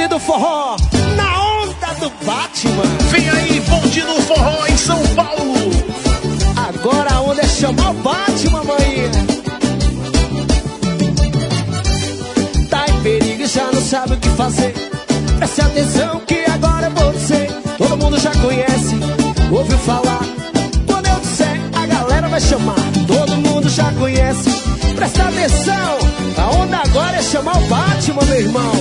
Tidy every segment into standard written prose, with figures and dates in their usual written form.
do forró, na onda do Batman. Vem aí, bonde do forró em São Paulo. Agora a onda é chamar o Batman, mãe. Tá em perigo e já não sabe o que fazer. Preste atenção que agora eu vou dizer. Todo mundo já conhece, ouviu falar. Quando eu disser, a galera vai chamar. Todo mundo já conhece. Presta atenção, a onda agora é chamar o Batman, meu irmão.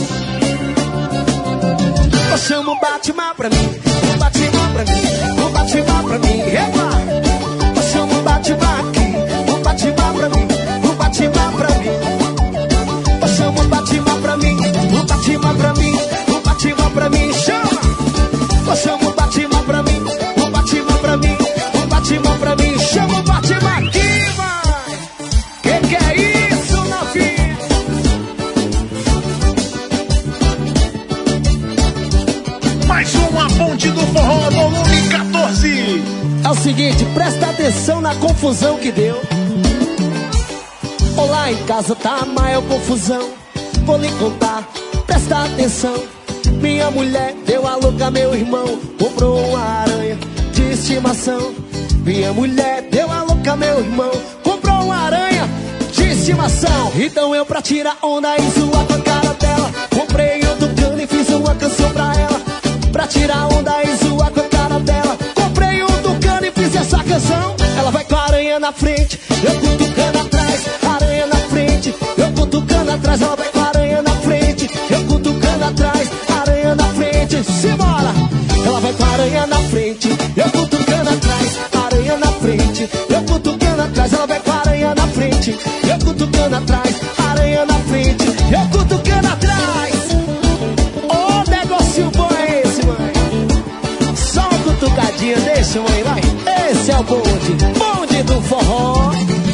Eu chamo o Batman pra mim, o Batman pra mim, o Batman pra mim. Epa! Eu chamo o Batman aqui, o Batman pra mim, o Batman pra mim. Eu chamo o Batman pra mim, o Batman pra mim, o Batman pra mim. Chama! Eu chamo o Batman pra mim, o Batman pra mim, o Batman pra mim. Chama o Batman aqui, vai! Que é isso, novinha? Mais uma ponte do forró, volume 14. É o seguinte, presta atenção na confusão que deu. Olá, em casa tá a maior confusão. Vou lhe contar, presta atenção. Minha mulher deu a louca, meu irmão comprou uma aranha de estimação. Minha mulher deu a louca, meu irmão comprou uma aranha de estimação. Então eu, pra tirar onda e zoar com a cara dela, comprei outro cano e fiz uma canção pra ela. Pra tirar onda e zoar com a cara dela, comprei um tucano e fiz essa canção. Ela vai com a aranha na frente, eu com o tucano atrás. Aranha na frente, eu com o tucano atrás. Ela vai com a aranha na frente, eu com o tucano atrás. Aranha na frente, simbora. Ela vai com a aranha na frente, eu com o tucano atrás. Aranha na frente, eu com o tucano atrás. Ela vai com a aranha na frente, eu com o tucano atrás. Aranha na frente, eu com o tucano atrás. Ô, negócio bom é esse, mãe. Só uma cutucadinha, deixa, mãe, vai. Esse é o bonde do forró.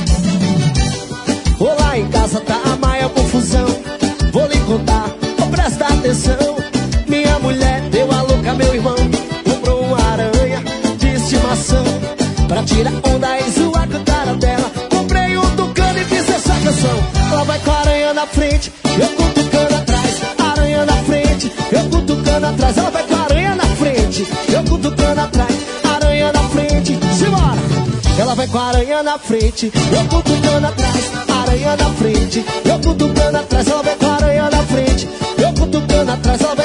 Olá, em casa tá a maior confusão. Vou lhe contar, presta atenção. Minha mulher deu a louca, meu irmão comprou uma aranha de estimação. Pra tirar onda e zoar com a cara dela, comprei um tucano e fiz essa canção. Ela vai com a aranha na frente, eu com o tucano atrás. Aranha na frente, eu com o tucano atrás. Ela vai com a aranha na frente, eu com o tucano atrás. Aranha na frente, simbora. Ela vai com a aranha na frente, eu com o tucano atrás. Aranha na frente, eu com o tucano atrás. Ela vai com a aranha na frente, eu com o tucano atrás. Ela vai